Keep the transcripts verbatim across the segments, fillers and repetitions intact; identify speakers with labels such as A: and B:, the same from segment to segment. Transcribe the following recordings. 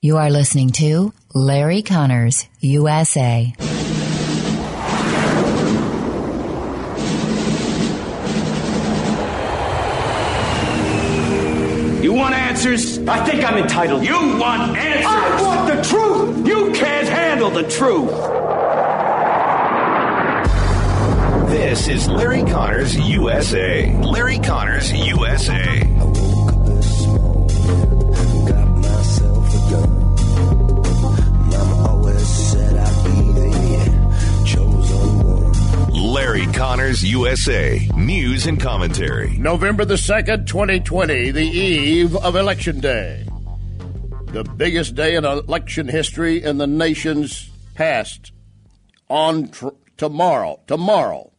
A: You are listening to Larry Connors, U S A.
B: You want answers?
C: I think I'm entitled.
B: You want answers?
C: I want the truth!
B: You can't handle the truth!
D: This is Larry Connors, U S A. Larry Connors, U S A. Larry Connors, U S A. News and commentary.
E: November the second, twenty twenty, the eve of Election Day. The biggest day in election history in the nation's past. On tr- tomorrow. Tomorrow.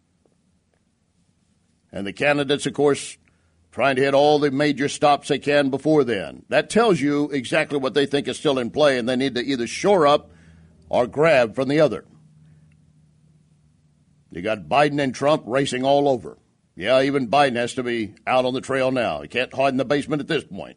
E: And the candidates, of course, trying to hit all the major stops they can before then. That tells you exactly what they think is still in play, and they need to either shore up or grab from the other. You got Biden and Trump racing all over. Yeah, even Biden has to be out on the trail now. He can't hide in the basement at this point.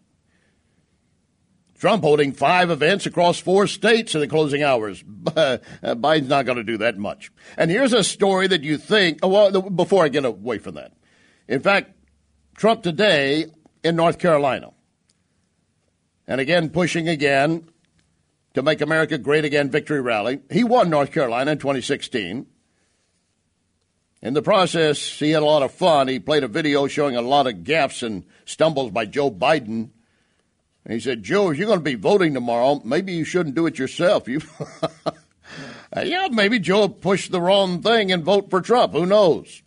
E: Trump holding five events across four states in the closing hours. Biden's not going to do that much. And here's a story that you think, well, before I get away from that. In fact, Trump today in North Carolina. And again, pushing again to make America great again victory rally. He won North Carolina in twenty sixteen. In the process, he had a lot of fun. He played a video showing a lot of gaffes and stumbles by Joe Biden. And he said, Joe, if you're going to be voting tomorrow, maybe you shouldn't do it yourself. You, yeah, maybe Joe pushed the wrong thing and vote for Trump. Who knows?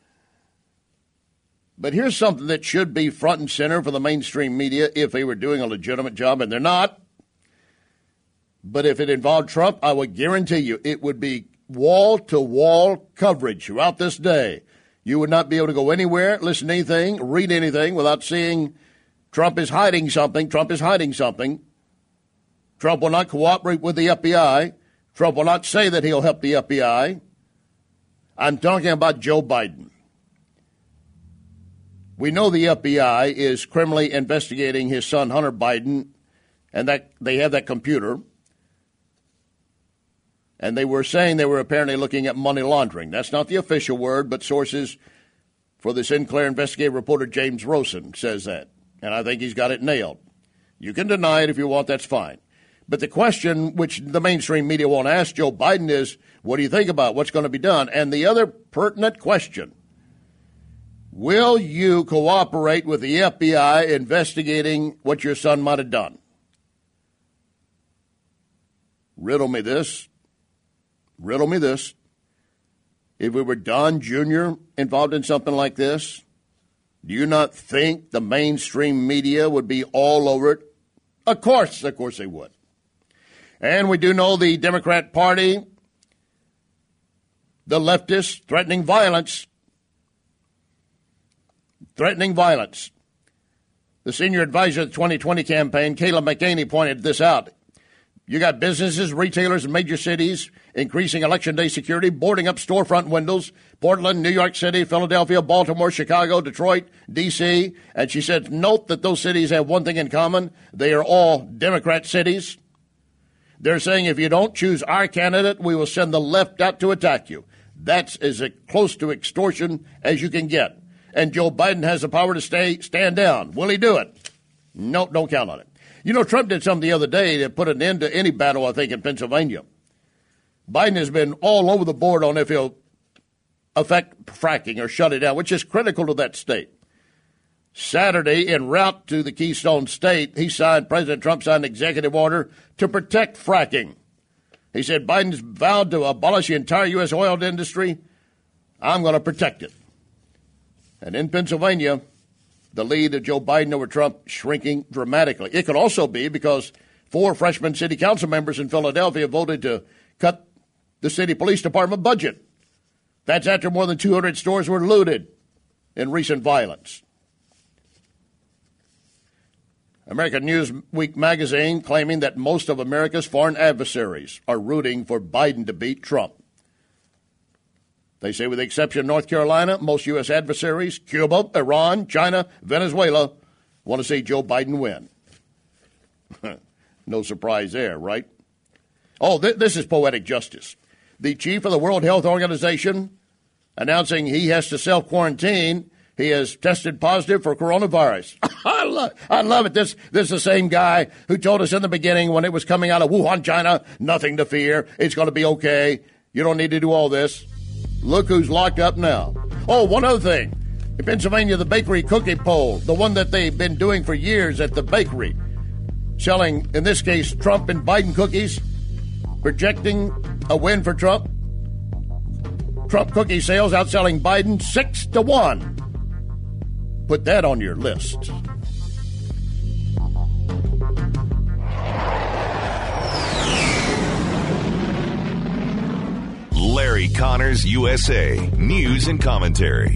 E: But here's something that should be front and center for the mainstream media if they were doing a legitimate job, and they're not. But if it involved Trump, I would guarantee you it would be wall-to-wall coverage throughout this day. You would not be able to go anywhere, listen to anything, read anything without seeing Trump is hiding something. Trump is hiding something. Trump will not cooperate with the F B I. Trump will not say that he'll help the F B I. I'm talking about Joe Biden. We know the F B I is criminally investigating his son, Hunter Biden, and that they have that computer. And they were saying they were apparently looking at money laundering. That's not the official word, but sources for the Sinclair investigative reporter James Rosen says that. And I think he's got it nailed. You can deny it if you want, that's fine. But the question which the mainstream media won't ask Joe Biden is, what do you think about what's going to be done? And the other pertinent question, will you cooperate with the F B I investigating what your son might have done? Riddle me this. Riddle me this. If we were Don Junior involved in something like this, do you not think the mainstream media would be all over it? Of course, of course they would. And we do know the Democrat Party, the leftists, threatening violence. Threatening violence. The senior advisor of the twenty twenty campaign, Kayla McAney, pointed this out. You got businesses, retailers in major cities increasing election day security, boarding up storefront windows, Portland, New York City, Philadelphia, Baltimore, Chicago, Detroit, D C. And she said, note that those cities have one thing in common. They are all Democrat cities. They're saying if you don't choose our candidate, we will send the left out to attack you. That's as close to extortion as you can get. And Joe Biden has the power to stay stand down. Will he do it? No, don't count on it. You know, Trump did something the other day to put an end to any battle, I think, in Pennsylvania. Biden has been all over the board on if he'll affect fracking or shut it down, which is critical to that state. Saturday, en route to the Keystone State, he signed, President Trump signed an executive order to protect fracking. He said, Biden's vowed to abolish the entire U S oil industry. I'm going to protect it. And in Pennsylvania, the lead of Joe Biden over Trump shrinking dramatically. It could also be because four freshman city council members in Philadelphia voted to cut the city police department budget. That's after more than two hundred stores were looted in recent violence. American Newsweek magazine claiming that most of America's foreign adversaries are rooting for Biden to beat Trump. They say with the exception of North Carolina, most U S adversaries, Cuba, Iran, China, Venezuela, want to see Joe Biden win. No surprise there, right? Oh, th- this is poetic justice. The chief of the World Health Organization announcing he has to self-quarantine. He has tested positive for coronavirus. I, love, I love it. This, this is the same guy who told us in the beginning when it was coming out of Wuhan, China, nothing to fear. It's going to be okay. You don't need to do all this. Look who's locked up now. Oh, one other thing. In Pennsylvania, the bakery cookie poll, the one that they've been doing for years at the bakery, selling, in this case, Trump and Biden cookies, projecting a win for Trump. Trump cookie sales outselling Biden six to one. Put that on your list.
D: Larry Connors, U S A. News and commentary.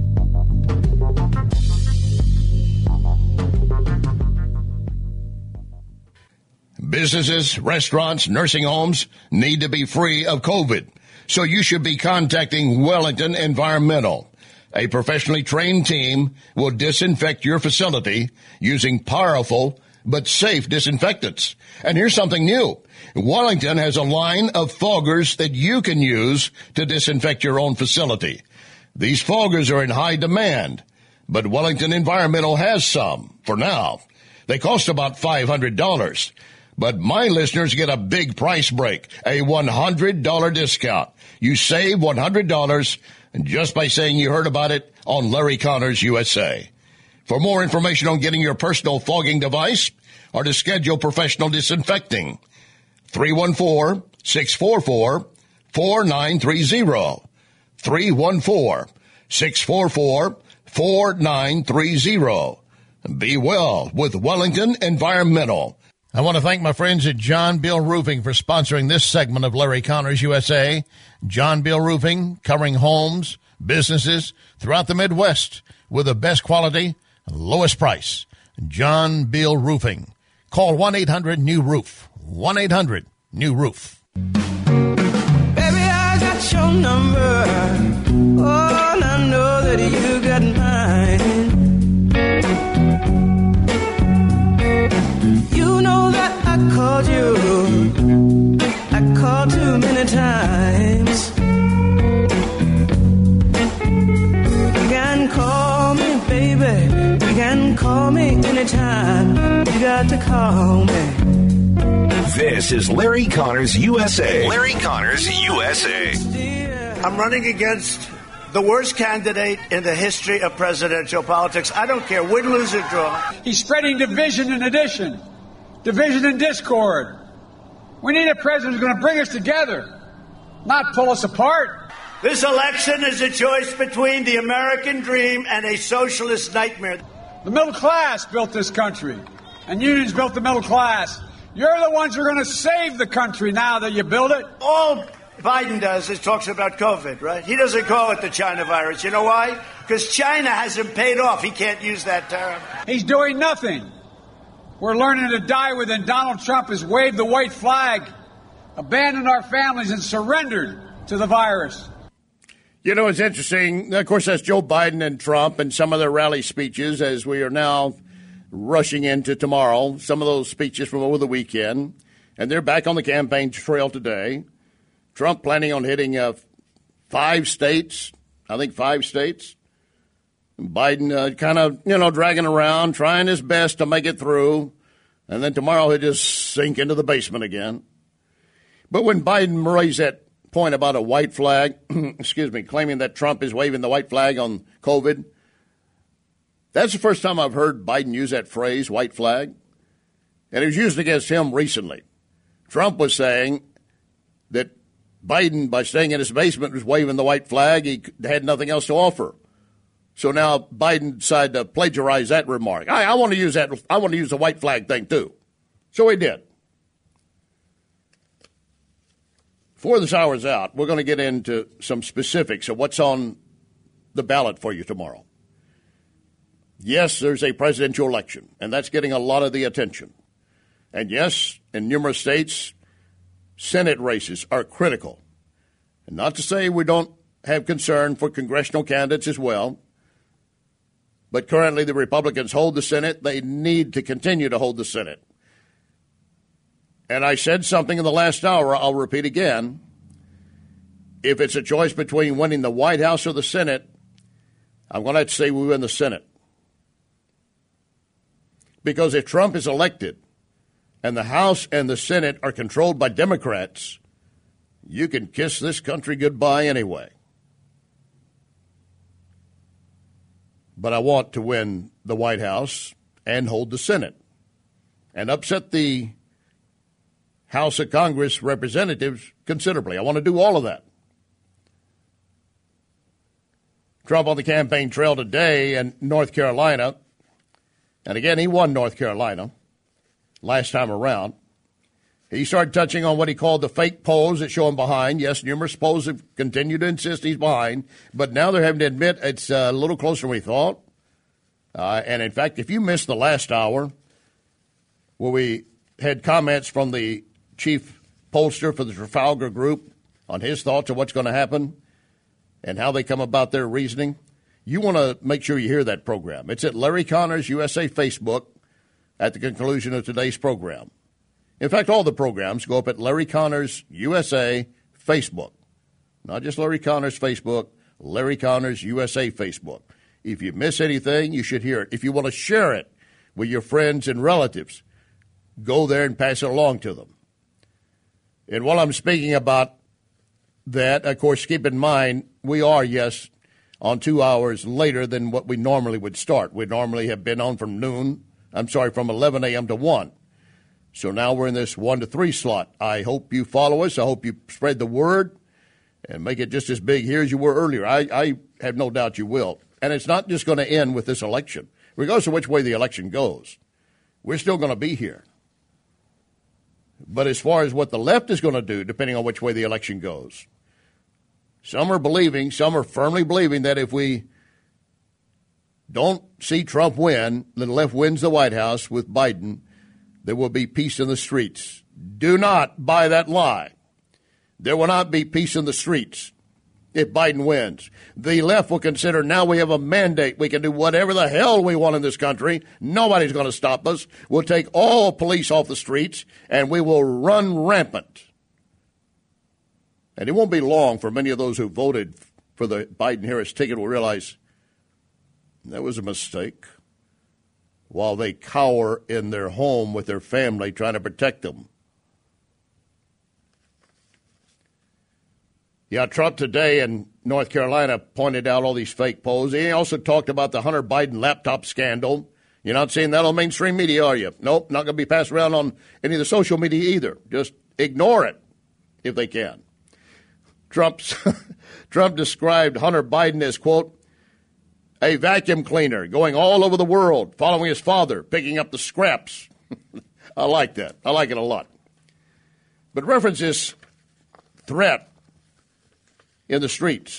E: Businesses, restaurants, nursing homes need to be free of COVID. So you should be contacting Wellington Environmental. A professionally trained team will disinfect your facility using powerful but safe disinfectants. And here's something new. Wellington has a line of foggers that you can use to disinfect your own facility. These foggers are in high demand, but Wellington Environmental has some for now. They cost about five hundred dollars. But my listeners get a big price break, a one hundred dollars discount. You save one hundred dollars just by saying you heard about it on Larry Connors U S A. For more information on getting your personal fogging device or to schedule professional disinfecting, three one four, six four four, four nine three zero. three one four, six four four, four nine three zero. Be well with Wellington Environmental. I want to thank my friends at John Bill Roofing for sponsoring this segment of Larry Connors U S A. John Bill Roofing, covering homes, businesses throughout the Midwest with the best quality, lowest price. John Bill Roofing. Call one eight hundred new roof. one eight hundred new roof.
F: Baby, I got your number. Oh, and I know that you got mine. You know that I called you. I called too many times. You can call me, baby. You can call me anytime. You got to call me.
D: This is Larry Connors U S A. Larry Connors U S A.
G: I'm running against the worst candidate in the history of presidential politics. I don't care, win, lose, or draw.
H: He's spreading division and addition. Division and discord. We need a president who's going to bring us together, not pull us apart.
G: This election is a choice between the American dream and a socialist nightmare.
H: The middle class built this country, and unions built the middle class. You're the ones who are going to save the country now that you build it.
G: All Biden does is talks about COVID, right? He doesn't call it the China virus. You know why? Because China hasn't paid off. He can't use that term.
H: He's doing nothing. We're learning to die with, and Donald Trump has waved the white flag, abandoned our families, and surrendered to the virus.
E: You know, it's interesting. Of course, that's Joe Biden and Trump and some of their rally speeches as we are now rushing into tomorrow. Some of those speeches from over the weekend. And they're back on the campaign trail today. Trump planning on hitting uh, five states, I think five states. Biden uh, kind of, you know, dragging around, trying his best to make it through. And then tomorrow he'll just sink into the basement again. But when Biden raised that point about a white flag, excuse me, claiming that Trump is waving the white flag on COVID, that's the first time I've heard Biden use that phrase, white flag. And it was used against him recently. Trump was saying that Biden, by staying in his basement, was waving the white flag. He had nothing else to offer. So now Biden decided to plagiarize that remark. I, I want to use that. I want to use the white flag thing too. So he did. Before this hour's out, we're going to get into some specifics of what's on the ballot for you tomorrow. Yes, there's a presidential election, and that's getting a lot of the attention. And yes, in numerous states, Senate races are critical. And not to say we don't have concern for congressional candidates as well. But currently the Republicans hold the Senate. They need to continue to hold the Senate. And I said something in the last hour, I'll repeat again. If it's a choice between winning the White House or the Senate, I'm going to have to say we win the Senate. Because if Trump is elected and the House and the Senate are controlled by Democrats, you can kiss this country goodbye anyway. But I want to win the White House and hold the Senate and upset the House of Congress representatives considerably. I want to do all of that. Trump on the campaign trail today in North Carolina. And again, he won North Carolina last time around. He started touching on what he called the fake polls that show him behind. Yes, numerous polls have continued to insist he's behind, but now they're having to admit it's a little closer than we thought. Uh, and, in fact, if you missed the last hour where we had comments from the chief pollster for the Trafalgar Group on his thoughts of what's going to happen and how they come about their reasoning, you want to make sure you hear that program. It's at Larry Connors U S A Facebook at the conclusion of today's program. In fact, all the programs go up at Larry Connors U S A Facebook. Not just Larry Connors Facebook, Larry Connors U S A Facebook. If you miss anything, you should hear it. If you want to share it with your friends and relatives, go there and pass it along to them. And while I'm speaking about that, of course, keep in mind, we are, yes, on two hours later than what we normally would start. We normally have been on from noon, I'm sorry, from eleven a.m. to one. So now we're in this one to three slot. I hope you follow us. I hope you spread the word and make it just as big here as you were earlier. I, I have no doubt you will. And it's not just going to end with this election. Regardless of which way the election goes, we're still going to be here. But as far as what the left is going to do, depending on which way the election goes, some are believing, some are firmly believing that if we don't see Trump win, the left wins the White House with Biden, there will be peace in the streets. Do not buy that lie. There will not be peace in the streets if Biden wins. The left will consider now we have a mandate. We can do whatever the hell we want in this country. Nobody's going to stop us. We'll take all police off the streets, and we will run rampant. And it won't be long for many of those who voted for the Biden-Harris ticket will realize that was a mistake, while they cower in their home with their family trying to protect them. Yeah, Trump today in North Carolina pointed out all these fake polls. He also talked about the Hunter Biden laptop scandal. You're not seeing that on mainstream media, are you? Nope, not going to be passed around on any of the social media either. Just ignore it if they can. Trump's, Trump described Hunter Biden as, quote, a vacuum cleaner going all over the world, following his father, picking up the scraps. I like that. I like it a lot. But reference this threat in the streets.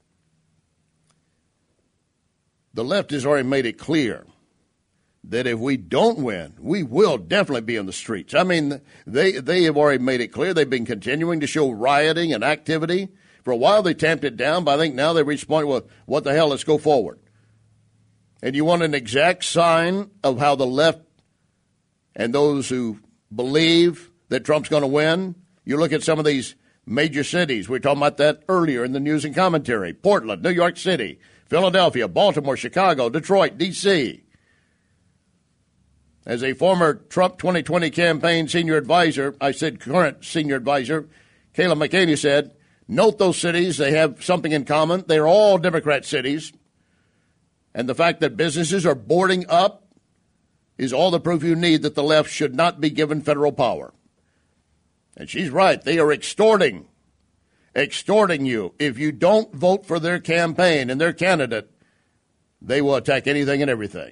E: The left has already made it clear that if we don't win, we will definitely be in the streets. I mean, they they have already made it clear. They've been continuing to show rioting and activity. For a while, they tamped it down, but I think now they've reached the point where, what the hell, let's go forward. And you want an exact sign of how the left and those who believe that Trump's going to win? You look at some of these major cities. We were talking about that earlier in the news and commentary. Portland, New York City, Philadelphia, Baltimore, Chicago, Detroit, D C As a former Trump twenty twenty campaign senior advisor, I said current senior advisor, Kayla McEnany said, note those cities, they have something in common. They're all Democrat cities. And the fact that businesses are boarding up is all the proof you need that the left should not be given federal power. And she's right. They are extorting, extorting you. If you don't vote for their campaign and their candidate, they will attack anything and everything.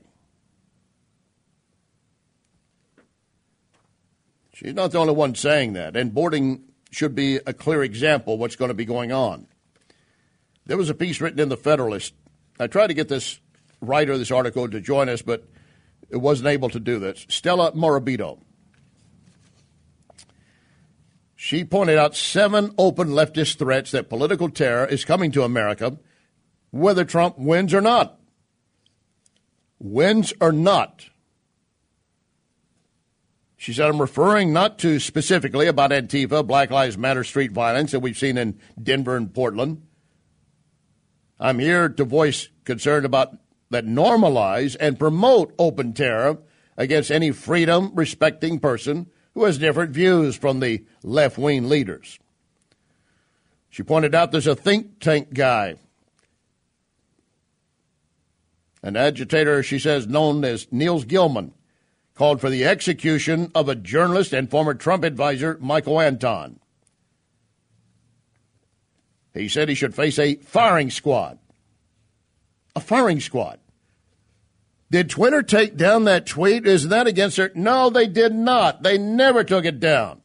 E: She's not the only one saying that. And boarding should be a clear example of what's going to be going on. There was a piece written in The Federalist. I tried to get this writer of this article to join us, but it wasn't able to do this. Stella Morabito. She pointed out seven open leftist threats that political terror is coming to America, whether Trump wins or not. Wins or not. She said, I'm referring not to specifically about Antifa, Black Lives Matter street violence that we've seen in Denver and Portland. I'm here to voice concern about that normalize and promote open terror against any freedom-respecting person who has different views from the left-wing leaders. She pointed out there's a think tank guy, an agitator, she says, known as Niels Gilman, called for the execution of a journalist and former Trump advisor, Michael Anton. He said he should face a firing squad. A firing squad. Did Twitter take down that tweet? Is that against her? No, they did not. They never took it down.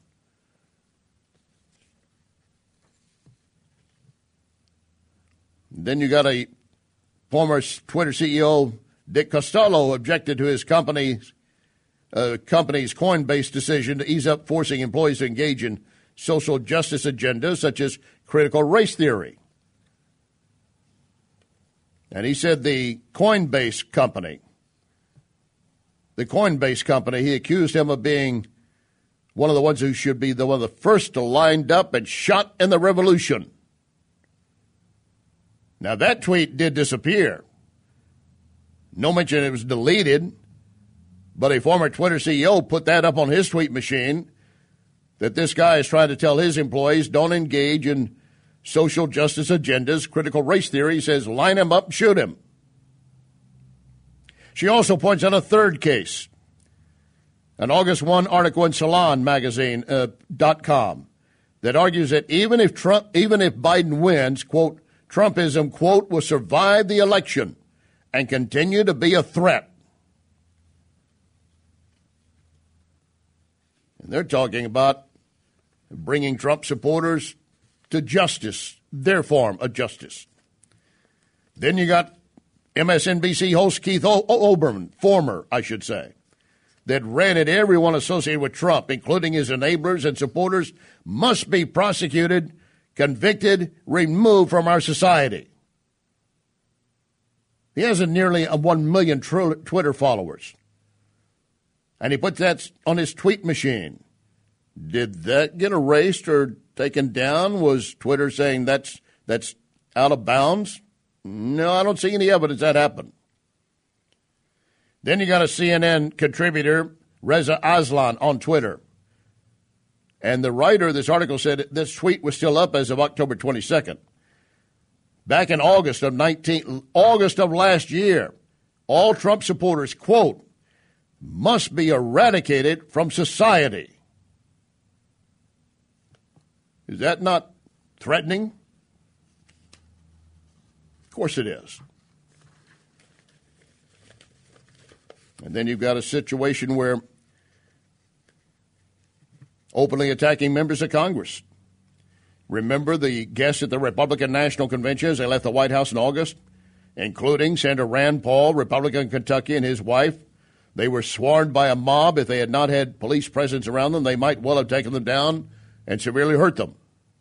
E: Then you got a former Twitter C E O, Dick Costolo, objected to his company's Uh, company's Coinbase decision to ease up forcing employees to engage in social justice agendas such as critical race theory. And he said the Coinbase company, the Coinbase company, he accused him of being one of the ones who should be the one of the first to lined up and shot in the revolution. Now that tweet did disappear. No mention it was deleted. But a former Twitter C E O put that up on his tweet machine, that this guy is trying to tell his employees don't engage in social justice agendas, critical race theory. He says, line him up and shoot him. She also points out a third case, an August first article in Salon magazine uh, dot com that argues that even if Trump, even if Biden wins, quote, Trumpism, quote, will survive the election and continue to be a threat. And they're talking about bringing Trump supporters to justice, their form of justice. Then you got M S N B C host Keith o- Olbermann, former, I should say, that ranted everyone associated with Trump, including his enablers and supporters, must be prosecuted, convicted, removed from our society. He has a nearly a one million tr- Twitter followers. And he puts that on his tweet machine. Did that get erased or taken down? Was Twitter saying that's that's out of bounds? No, I don't see any evidence that happened. Then you got a C N N contributor, Reza Aslan, on Twitter. And the writer of this article said this tweet was still up as of October twenty-second. Back in August of nineteen, August of last year, all Trump supporters, quote, must be eradicated from society. Is that not threatening? Of course it is. And then you've got a situation where openly attacking members of Congress. Remember the guests at the Republican National Convention as they left the White House in August, including Senator Rand Paul, Republican of Kentucky, and his wife. They were swarmed by a mob. If they had not had police presence around them, they might well have taken them down and severely hurt them.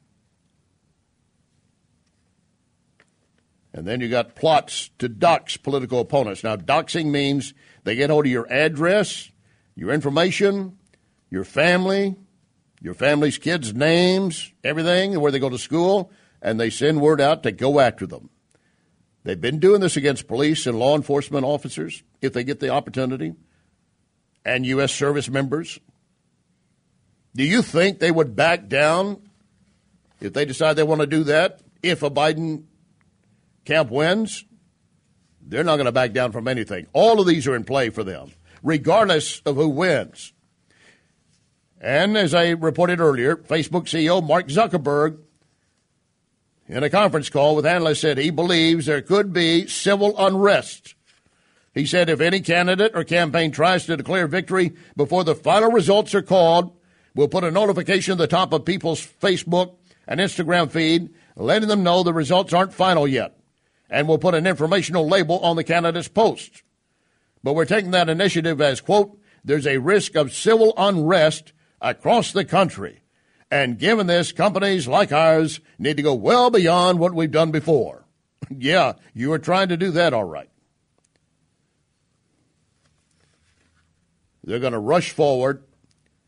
E: And then you got plots to dox political opponents. Now, doxing means they get hold of your address, your information, your family, your family's kids' names, everything, where they go to school, and they send word out to go after them. They've been doing this against police and law enforcement officers, if they get the opportunity, and U S service members. Do you think they would back down if they decide they want to do that? If a Biden camp wins, they're not going to back down from anything. All of these are in play for them, regardless of who wins. And as I reported earlier, Facebook C E O Mark Zuckerberg, in a conference call with analysts, said he believes there could be civil unrest. He said if any candidate or campaign tries to declare victory before the final results are called, we'll put a notification at the top of people's Facebook and Instagram feed, letting them know the results aren't final yet. And we'll put an informational label on the candidate's post. But we're taking that initiative as, quote, there's a risk of civil unrest across the country. And given this, companies like ours need to go well beyond what we've done before. Yeah, you are trying to do that all right. They're going to rush forward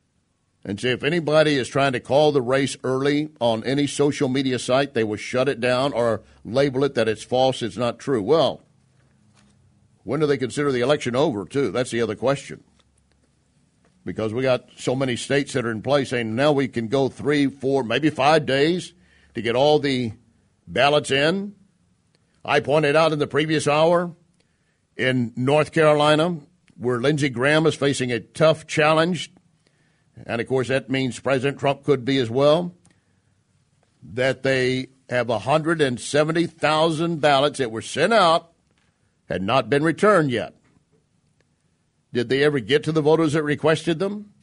E: and see if anybody is trying to call the race early on any social media site, they will shut it down or label it that it's false, it's not true. Well, when do they consider the election over, too? That's the other question. Because we got so many states that are in place saying now we can go three, four, maybe five days to get all the ballots in. I pointed out in the previous hour in North Carolina where Lindsey Graham is facing a tough challenge, and, of course, that means President Trump could be as well, that they have one hundred seventy thousand ballots that were sent out, had not been returned yet. Did they ever get to the voters that requested them?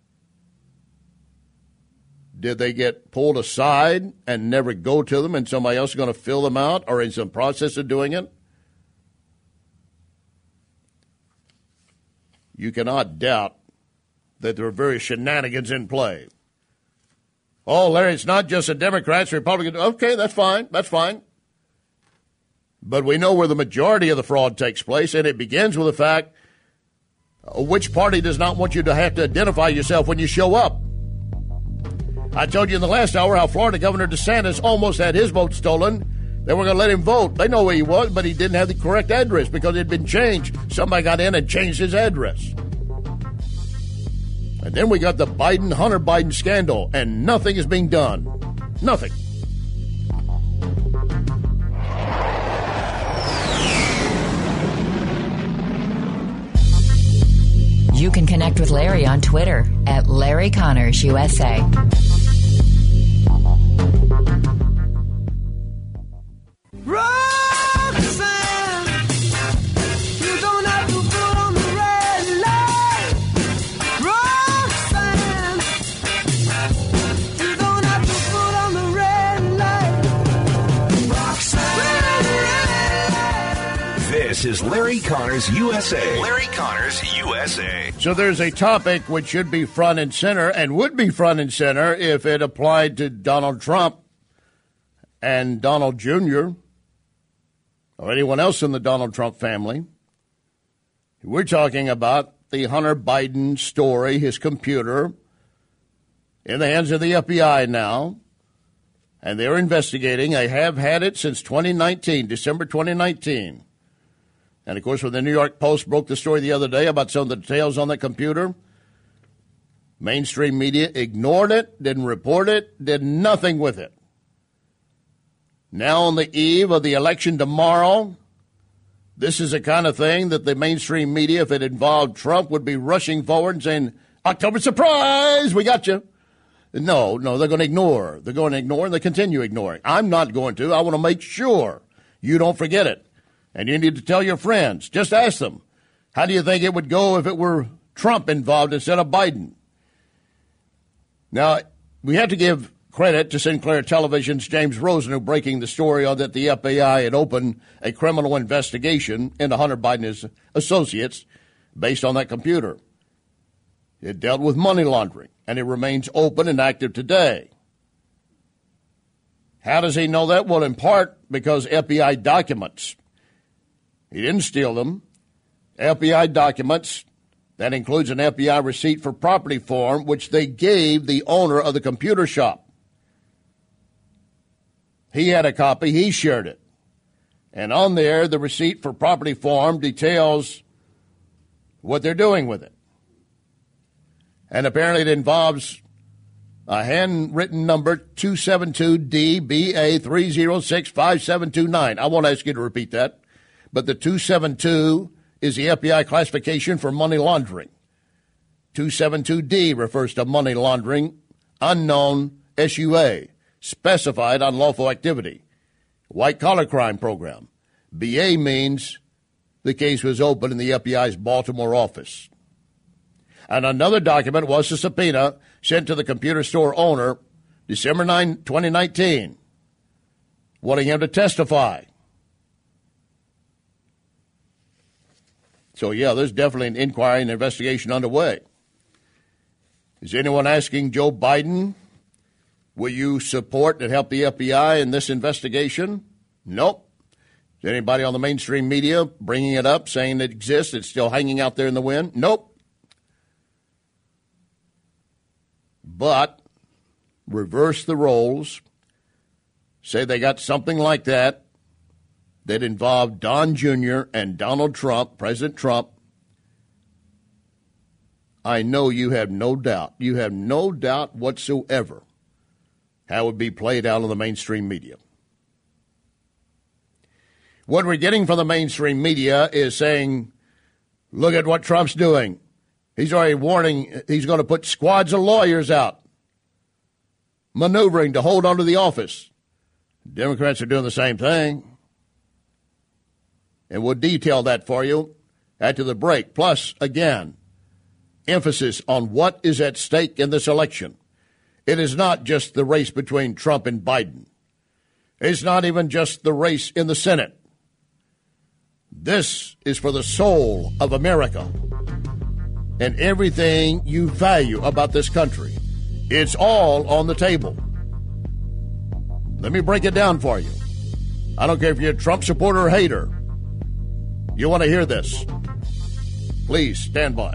E: Did they get pulled aside and never go to them and somebody else is going to fill them out or in some process of doing it? You cannot doubt that there are various shenanigans in play. Oh, Larry, it's not just the Democrats, Republicans. Okay, that's fine. That's fine. But we know where the majority of the fraud takes place, and it begins with the fact uh, which party does not want you to have to identify yourself when you show up. I told you in the last hour how Florida Governor DeSantis almost had his vote stolen. They were going to let him vote. They know where he was, but he didn't have the correct address because it had been changed. Somebody got in and changed his address. And then we got the Biden, Hunter Biden scandal, and nothing is being done. Nothing.
A: You can connect with Larry on Twitter at Larry Connors U S A.
F: Roxanne, you don't have to put on the red light. Roxanne, you don't have to put on the red light. Roxanne.
D: This is Larry Connors U S A. Larry Connors U S A.
E: So there's a topic which should be front and center and would be front and center if it applied to Donald Trump and Donald Junior or anyone else in the Donald Trump family. We're talking about the Hunter Biden story, his computer, in the hands of the F B I now, and they're investigating. They have had it since twenty nineteen, December twenty nineteen. And, of course, when the New York Post broke the story the other day about some of the details on that computer, mainstream media ignored it, didn't report it, did nothing with it. Now on the eve of the election tomorrow, this is the kind of thing that the mainstream media, if it involved Trump, would be rushing forward and saying, October surprise, we got you. No, no, they're going to ignore. They're going to ignore, and they continue ignoring. I'm not going to. I want to make sure you don't forget it. And you need to tell your friends. Just ask them, how do you think it would go if it were Trump involved instead of Biden? Now, we have to give credit to Sinclair Television's James Rosen, who breaking the story on that the F B I had opened a criminal investigation into Hunter Biden's associates based on that computer. It dealt with money laundering, and it remains open and active today. How does he know that? Well, in part because F B I documents. He didn't steal them. F B I documents, that includes an F B I receipt for property form, which they gave the owner of the computer shop. He had a copy. He shared it. And on there, the receipt for property form details what they're doing with it. And apparently it involves a handwritten number two seven two D B A three zero six five seven two nine. I won't ask you to repeat that. But the two seven two is the F B I classification for money laundering. two seventy-two D refers to money laundering, unknown S U A, specified unlawful activity, white-collar crime program. B A means the case was opened in the F B I's Baltimore office. And another document was a subpoena sent to the computer store owner December ninth, twenty nineteen, wanting him to testify. So, yeah, there's definitely an inquiry and investigation underway. Is anyone asking Joe Biden, will you support and help the F B I in this investigation? Nope. Is anybody on the mainstream media bringing it up, saying it exists, it's still hanging out there in the wind? Nope. but reverse the roles, say they got something like that that involved Don Junior and Donald Trump, President Trump, I know you have no doubt, you have no doubt whatsoever how it would be played out in the mainstream media. What we're getting from the mainstream media is saying, look at what Trump's doing. He's already warning he's going to put squads of lawyers out, maneuvering to hold onto the office. Democrats are doing the same thing. And we'll detail that for you after the break. Plus, again, emphasis on what is at stake in this election. It is not just the race between Trump and Biden. It's not even just the race in the Senate. This is for the soul of America and everything you value about this country. It's all on the table. Let me break it down for you. I don't care if you're a Trump supporter or hater. You want to hear this? Please stand by.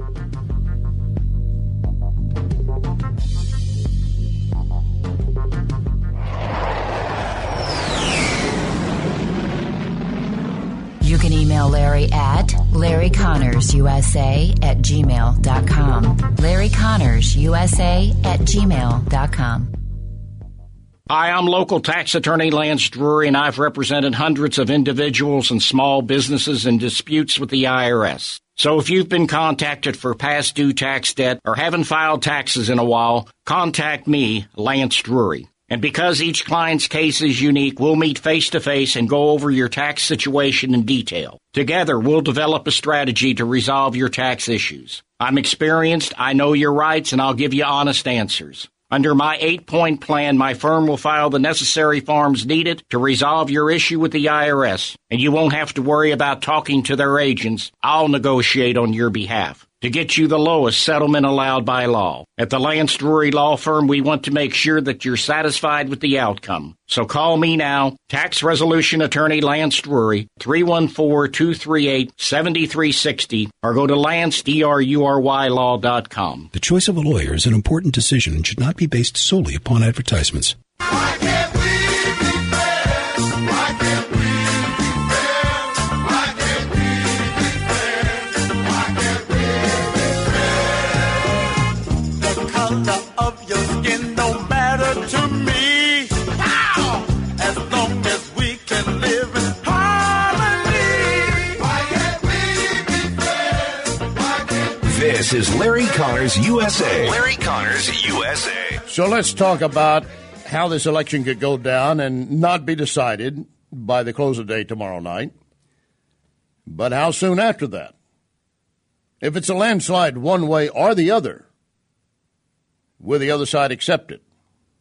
A: You can email Larry at Larry Connors U S A at gmail dot com. Larry Connors U S A at gmail dot com.
I: Hi, I'm local tax attorney Lance Drury, and I've represented hundreds of individuals and small businesses in disputes with the I R S. So if you've been contacted for past due tax debt or haven't filed taxes in a while, contact me, Lance Drury. And because each client's case is unique, we'll meet face-to-face and go over your tax situation in detail. Together, we'll develop a strategy to resolve your tax issues. I'm experienced, I know your rights, and I'll give you honest answers. Under my eight-point plan, my firm will file the necessary forms needed to resolve your issue with the I R S, and you won't have to worry about talking to their agents. I'll negotiate on your behalf to get you the lowest settlement allowed by law. At the Lance Drury Law Firm, we want to make sure that you're satisfied with the outcome. So call me now, Tax Resolution Attorney Lance Drury, three one four, two three eight, seven three six zero, or go to lance drury law dot com.
J: The choice of a lawyer is an important decision and should not be based solely upon advertisements.
K: Why can't we be friends? Why can't we be friends? Why can't we be friends? Why can't we be friends? The color of your skin don't matter to me. How? As long as we can live in harmony. Why can't we be friends? Why can't we?
D: This is Larry Connors U S A. Larry Connors U S A.
E: So let's talk about how this election could go down and not be decided by the close of day tomorrow night, but how soon after that? If it's a landslide one way or the other, will the other side accept it?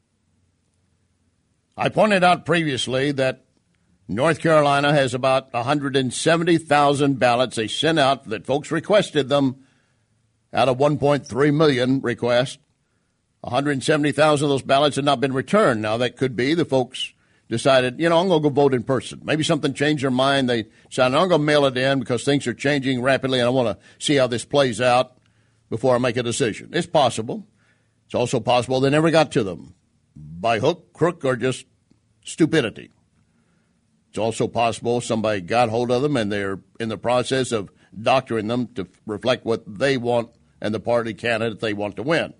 E: I pointed out previously that North Carolina has about one hundred seventy thousand ballots they sent out that folks requested them out of one point three million requests. one hundred seventy thousand of those ballots had not been returned. Now, that could be the folks decided, you know, I'm going to go vote in person. Maybe something changed their mind. They decided, I'm going to mail it in because things are changing rapidly, and I want to see how this plays out before I make a decision. It's possible. It's also possible they never got to them by hook, crook, or just stupidity. It's also possible somebody got hold of them, and they're in the process of doctoring them to reflect what they want and the party candidate they want to win.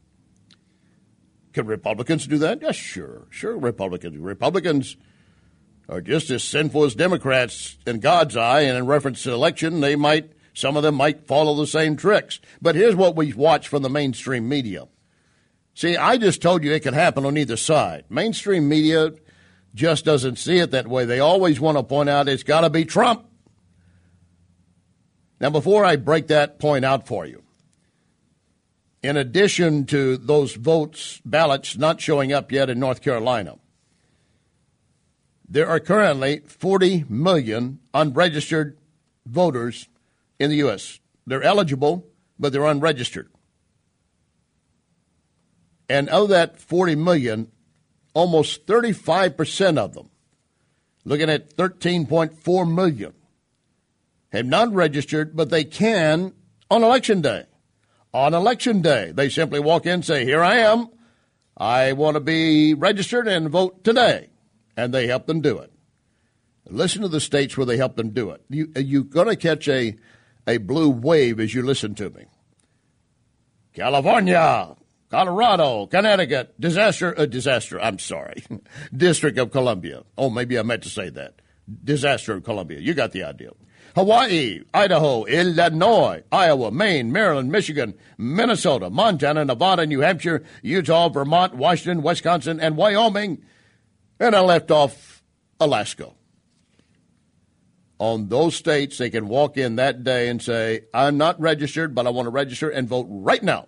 E: Can Republicans do that? Yes, sure. Sure, Republicans. Republicans are just as sinful as Democrats in God's eye, and in reference to election, they might, some of them might follow the same tricks. But here's what we watch from the mainstream media. See, I just told you it could happen on either side. Mainstream media just doesn't see it that way. They always want to point out it's got to be Trump. Now, before I break that point out for you, in addition to those votes, ballots not showing up yet in North Carolina, there are currently forty million unregistered voters in the U S. They're eligible, but they're unregistered. And of that forty million, almost thirty-five percent of them, looking at thirteen point four million, have not registered, but they can on Election Day. on Election Day. They simply walk in and say, here I am. I want to be registered and vote today. And they help them do it. Listen to the states where they help them do it. You, you're going to catch a, a blue wave as you listen to me. California, Colorado, Connecticut, disaster, uh, disaster, I'm sorry, District of Columbia. Oh, maybe I meant to say that. Disaster of Columbia. You got the idea. Hawaii, Idaho, Illinois, Iowa, Maine, Maryland, Michigan, Minnesota, Montana, Nevada, New Hampshire, Utah, Vermont, Washington, Wisconsin, and Wyoming. And I left off Alaska. On those states, they can walk in that day and say, I'm not registered, but I want to register and vote right now.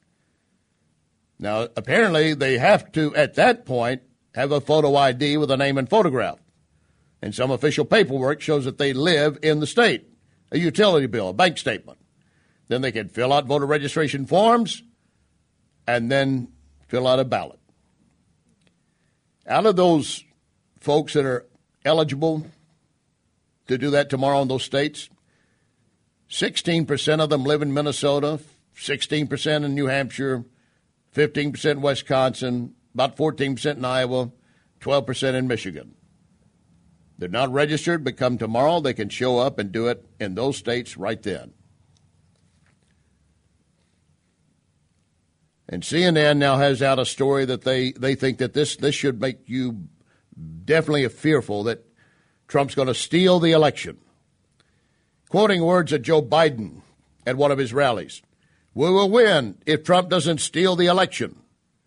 E: Now, apparently, they have to, at that point, have a photo I D with a name and photograph. And some official paperwork shows that they live in the state, a utility bill, a bank statement. Then they can fill out voter registration forms and then fill out a ballot. Out of those folks that are eligible to do that tomorrow in those states, sixteen percent of them live in Minnesota, sixteen percent in New Hampshire, fifteen percent in Wisconsin, about fourteen percent in Iowa, twelve percent in Michigan. They're not registered, but come tomorrow, they can show up and do it in those states right then. And C N N now has out a story that they, they think that this, this should make you definitely fearful that Trump's going to steal the election. Quoting words of Joe Biden at one of his rallies, we will win if Trump doesn't steal the election.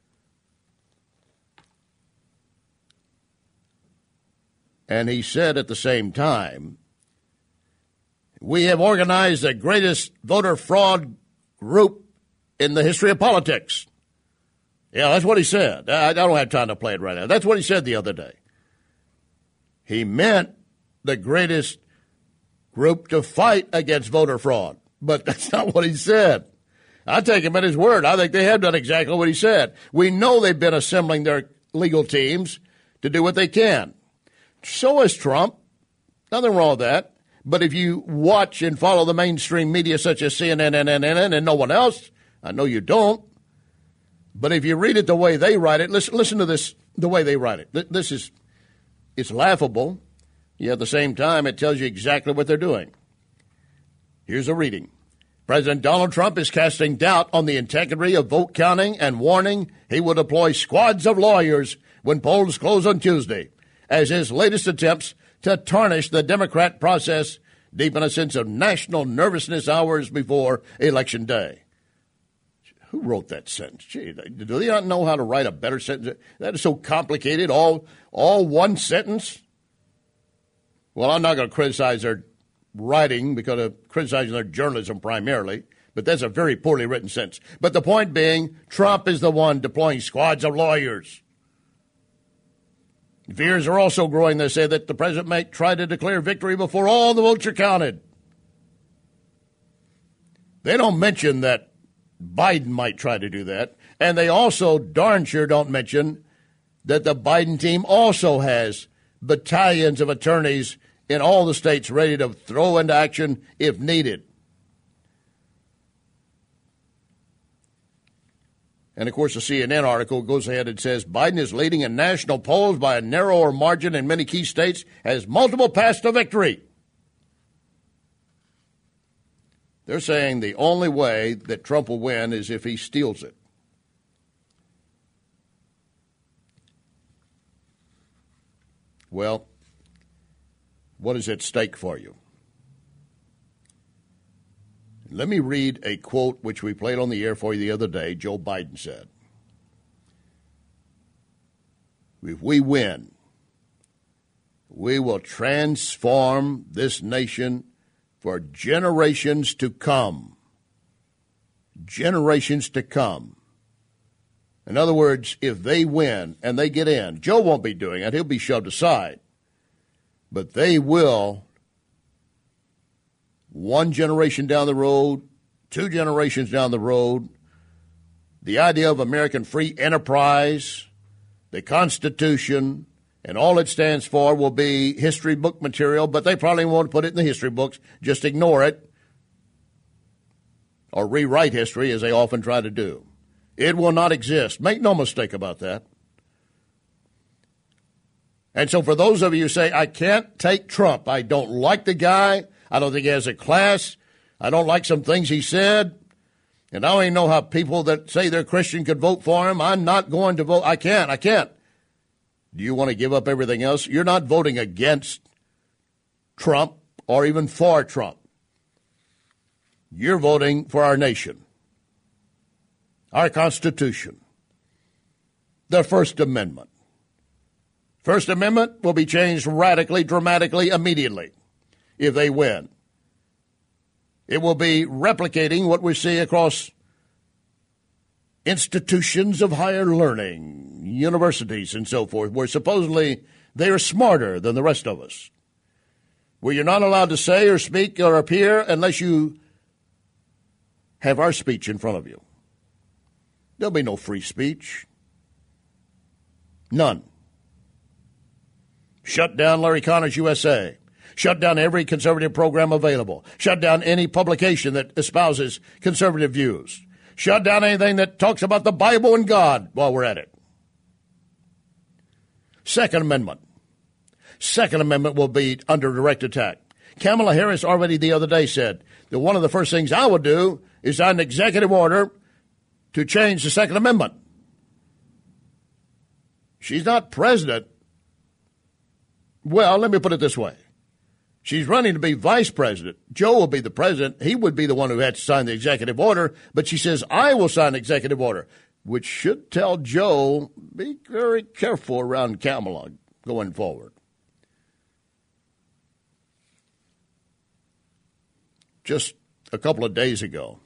E: And he said at the same time, we have organized the greatest voter fraud group in the history of politics. Yeah, that's what he said. I don't have time to play it right now. That's what he said the other day. He meant the greatest group to fight against voter fraud. But that's not what he said. I take him at his word. I think they have done exactly what he said. We know they've been assembling their legal teams to do what they can. So is Trump. Nothing wrong with that. But if you watch and follow the mainstream media such as C N N, N N N, and no one else, I know you don't, but if you read it the way they write it, listen, listen to this, the way they write it. This is, it's laughable, yet at the same time it tells you exactly what they're doing. Here's a reading. President Donald Trump is casting doubt on the integrity of vote counting and warning he will deploy squads of lawyers when polls close on Tuesday, as his latest attempts to tarnish the Democrat process deepen a sense of national nervousness hours before Election Day. Who wrote that sentence? Gee, do they not know how to write a better sentence? That is so complicated, all, all one sentence. Well, I'm not going to criticize their writing because of criticizing their journalism primarily, but that's a very poorly written sentence. But the point being, Trump is the one deploying squads of lawyers. Fears are also growing, they say, that the president may try to declare victory before all the votes are counted. They don't mention that Biden might try to do that. And they also darn sure don't mention that the Biden team also has battalions of attorneys in all the states ready to throw into action if needed. And, of course, the C N N article goes ahead and says Biden is leading in national polls by a narrower margin in many key states, has multiple paths to victory. They're saying the only way that Trump will win is if he steals it. Well, what is at stake for you? Let me read a quote which we played on the air for you the other day. Joe Biden said, if we win, we will transform this nation for generations to come. Generations to come. In other words, if they win and they get in, Joe won't be doing it. He'll be shoved aside. But they will, one generation down the road, two generations down the road, the idea of American free enterprise, the Constitution, and all it stands for will be history book material, but they probably won't put it in the history books. Just ignore it. or rewrite history as they often try to do. It will not exist. Make no mistake about that. And so for those of you who say, I can't take Trump, I don't like the guy, I don't think he has a class, I don't like some things he said, and I don't even know how people that say they're Christian could vote for him. I'm not going to vote. I can't. I can't. Do you want to give up everything else? You're not voting against Trump or even for Trump. You're voting for our nation, our Constitution, the First Amendment. First Amendment will be changed radically, dramatically, immediately if they win. It will be replicating what we see across institutions of higher learning, universities and so forth, where supposedly they are smarter than the rest of us, where you're not allowed to say or speak or appear unless you have our speech in front of you. There'll be no free speech. None. Shut down Larry Connors U S A. Shut down every conservative program available. Shut down any publication that espouses conservative views. Shut down anything that talks about the Bible and God while we're at it. Second Amendment. Second Amendment will be under direct attack. Kamala Harris already the other day said that one of the first things I would do is sign an executive order to change the Second Amendment. She's not president. Well, let me put it this way. She's running to be vice president. Joe will be the president. He would be the one who had to sign the executive order. But she says, I will sign the executive order, which should tell Joe, be very careful around Kamala going forward. Just a couple of days ago,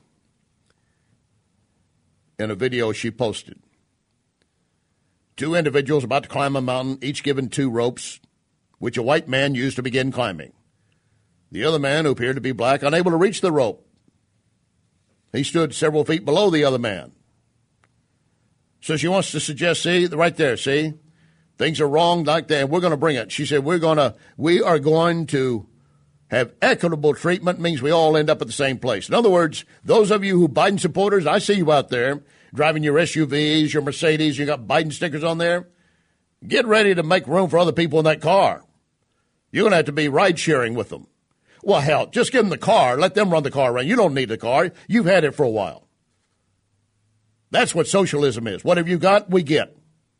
E: in a video she posted, two individuals about to climb a mountain, each given two ropes, which a white man used to begin climbing. The other man, who appeared to be black, unable to reach the rope. He stood several feet below the other man. So she wants to suggest, see, right there, see, things are wrong like that, and we're going to bring it. She said, we're going to, we are going to have equitable treatment, means we all end up at the same place. In other words, those of you who Biden supporters, I see you out there driving your S U Vs, your Mercedes, you got Biden stickers on there. Get ready to make room for other people in that car. You're going to have to be ride-sharing with them. Well, hell, just give them the car. Let them run the car around. You don't need the car. You've had it for a while. That's what socialism is. Whatever you got, we get.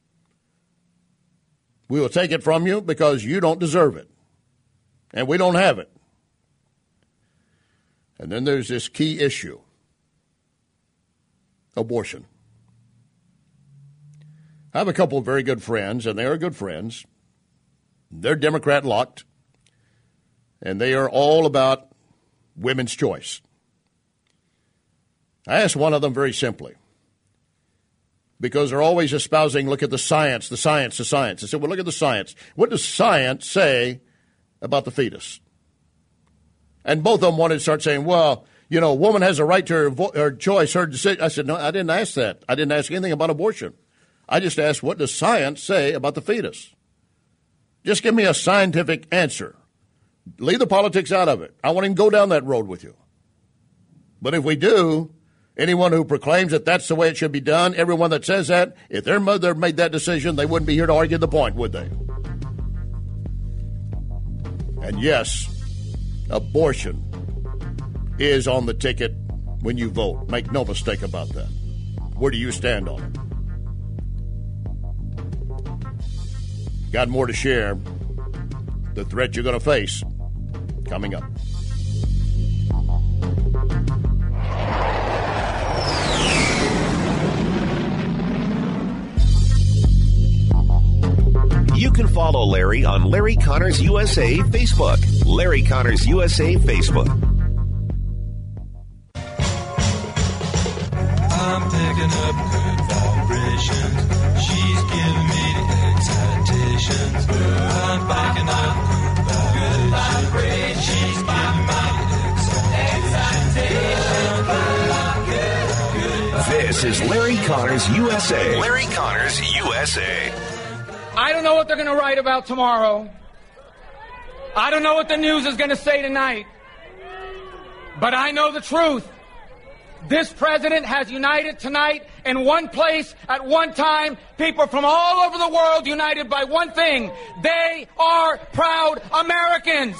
E: We will take it from you because you don't deserve it. And we don't have it. And then there's this key issue, abortion. I have a couple of very good friends, and they are good friends. They're Democrat locked, and they are all about women's choice. I asked one of them very simply, because they're always espousing, look at the science, the science, the science. I said, well, look at the science. What does science say about the fetus? And both of them wanted to start saying, well, you know, a woman has a right to her, vo- her choice, her decision. I said, no, I didn't ask that. I didn't ask anything about abortion. I just asked, what does science say about the fetus? Just give me a scientific answer. Leave the politics out of it. I won't even go down that road with you. But if we do, anyone who proclaims that that's the way it should be done, everyone that says that, if their mother made that decision, they wouldn't be here to argue the point, would they? And yes, abortion is on the ticket when you vote. Make no mistake about that. Where do you stand on it? Got more to share. The threat you're going to face coming up.
D: You can follow Larry on Larry Connors U S A Facebook. Larry Connors U S A Facebook.
K: I'm picking up good vibrations. She's giving me the excitations. I'm picking up good vibrations. She's giving me the excitations.
D: This is Larry Connors U S A. Larry Connors U S A.
L: I don't know what they're going to write about tomorrow. I don't know what the news is going to say tonight. But I know the truth. This president has united tonight in one place at one time people from all over the world united by one thing. They are proud Americans.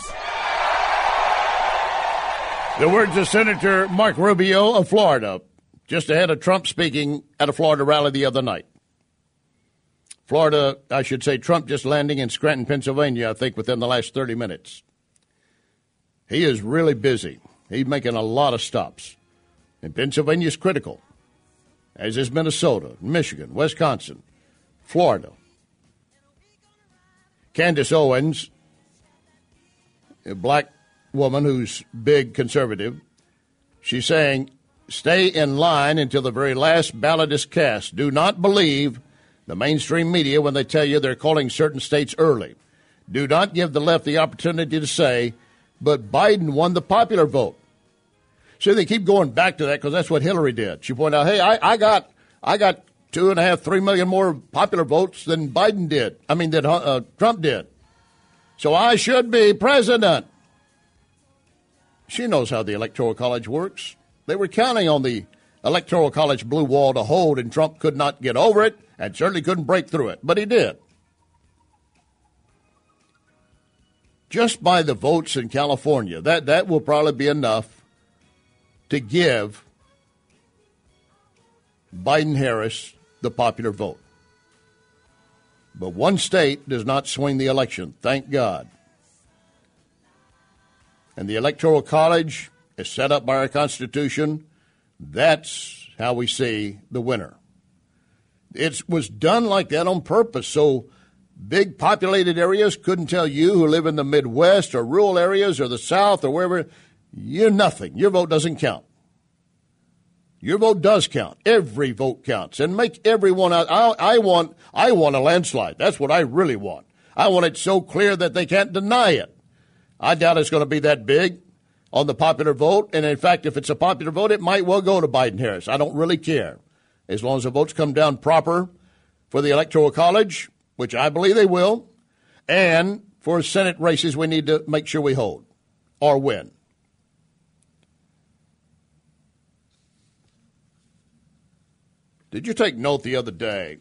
E: The words of Senator Marco Rubio of Florida, just ahead of Trump speaking at a Florida rally the other night. Florida, I should say, Trump just landing in Scranton, Pennsylvania, I think, within the last thirty minutes. He is really busy. He's making a lot of stops. And Pennsylvania is critical, as is Minnesota, Michigan, Wisconsin, Florida. Candace Owens, a black woman who's big conservative, she's saying, stay in line until the very last ballot is cast. Do not believe the mainstream media when they tell you they're calling certain states early. Do not give the left the opportunity to say, but Biden won the popular vote. So they keep going back to that because that's what Hillary did. She pointed out, hey, I, I got I got two and a half, three million more popular votes than Biden did. I mean, that uh, Trump did. So I should be president. She knows how the Electoral College works. They were counting on the Electoral College blue wall to hold, and Trump could not get over it and certainly couldn't break through it. But he did. Just by the votes in California, that, that will probably be enough to give Biden-Harris the popular vote. But one state does not swing the election, thank God. And the Electoral College is set up by our Constitution. That's how we see the winner. It was done like that on purpose, so big populated areas couldn't tell you who live in the Midwest or rural areas or the South or wherever, you're nothing. Your vote doesn't count. Your vote does count. Every vote counts. And make everyone out. I, I want I want a landslide. That's what I really want. I want it so clear that they can't deny it. I doubt it's going to be that big on the popular vote. And, in fact, if it's a popular vote, it might well go to Biden-Harris. I don't really care. As long as the votes come down proper for the Electoral College, which I believe they will, and for Senate races we need to make sure we hold or win. Did you take note the other day?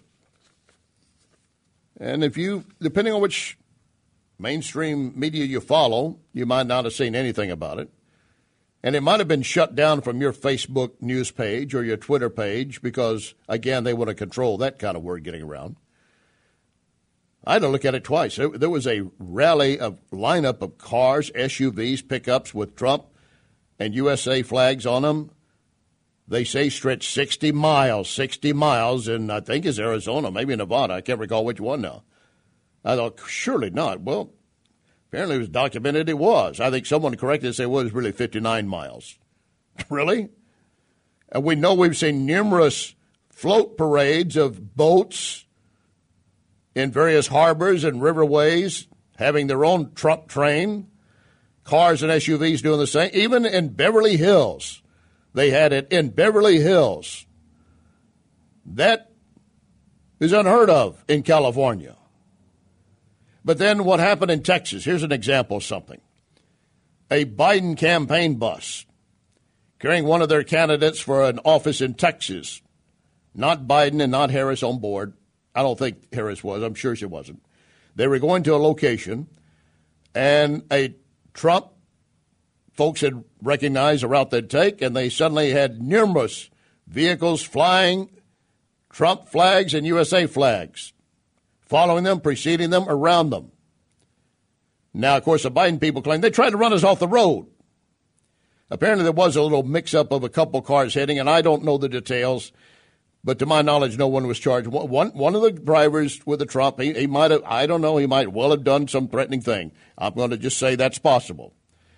E: And if you, depending on which mainstream media you follow, you might not have seen anything about it. And it might have been shut down from your Facebook news page or your Twitter page because, again, they want to control that kind of word getting around. I had to look at it twice. There was a rally, of lineup of cars, S U Vs, pickups with Trump and U S A flags on them. They say stretch sixty miles, sixty miles in, I think, is Arizona, maybe Nevada. I can't recall which one now. I thought, surely not. Well, apparently it was documented it was. I think someone corrected and said, well, it was really fifty-nine miles. Really? And we know we've seen numerous float parades of boats in various harbors and riverways having their own Trump train, cars and S U Vs doing the same. Even in Beverly Hills, they had it in Beverly Hills. That is unheard of in California. But then what happened in Texas? Here's an example of something. A Biden campaign bus carrying one of their candidates for an office in Texas, not Biden and not Harris on board. I don't think Harris was. I'm sure she wasn't. They were going to a location, and a Trump folks had recognized the route they'd take, and they suddenly had numerous vehicles flying Trump flags and U S A flags, following them, preceding them, around them. Now, of course, the Biden people claim they tried to run us off the road. Apparently, there was a little mix-up of a couple cars hitting, and I don't know the details. But to my knowledge, no one was charged. One one of the drivers with the Trump, he, he might have, I don't know, he might well have done some threatening thing. I'm going to just say that's possible.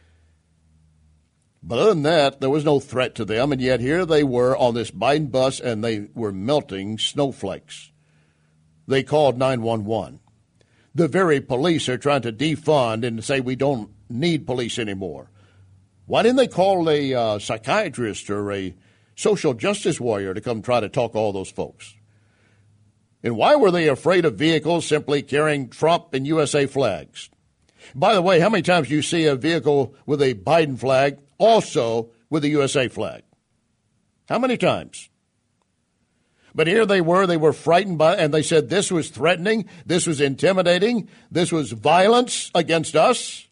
E: But other than that, there was no threat to them, and yet here they were on this Biden bus, and they were melting snowflakes. They called nine one one. The very police are trying to defund and say we don't need police anymore. Why didn't they call a uh, psychiatrist or a social justice warrior to come try to talk all those folks? And why were they afraid of vehicles simply carrying Trump and U S A flags? By the way, how many times do you see a vehicle with a Biden flag also with a U S A flag? How many times? But here they were, they were frightened by, and they said this was threatening, this was intimidating, this was violence against us.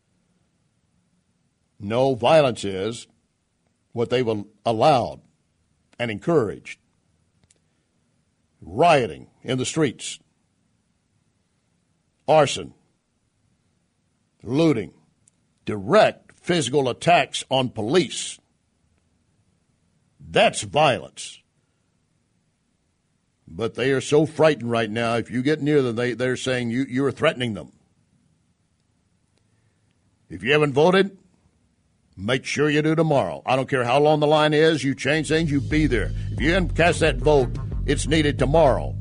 E: No, violence is what they've allowed and encouraged. Rioting in the streets, arson, looting, direct physical attacks on police. That's violence. But they are so frightened right now, if you get near them, they, they're saying you, you are threatening them. If you haven't voted, make sure you do tomorrow. I don't care how long the line is, you change things, you be there. If you haven't cast that vote, it's needed tomorrow.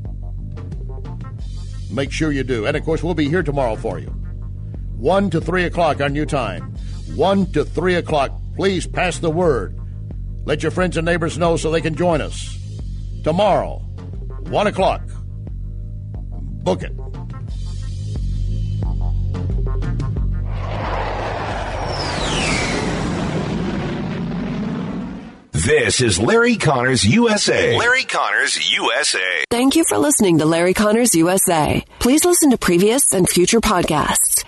E: Make sure you do. And, of course, we'll be here tomorrow for you. one to three o'clock our new time. one to three o'clock. Please pass the word. Let your friends and neighbors know so they can join us. Tomorrow, one o'clock. Book it.
D: This is Larry Connors U S A. Larry Connors U S A.
M: Thank you for listening to Larry Connors U S A. Please listen to previous and future podcasts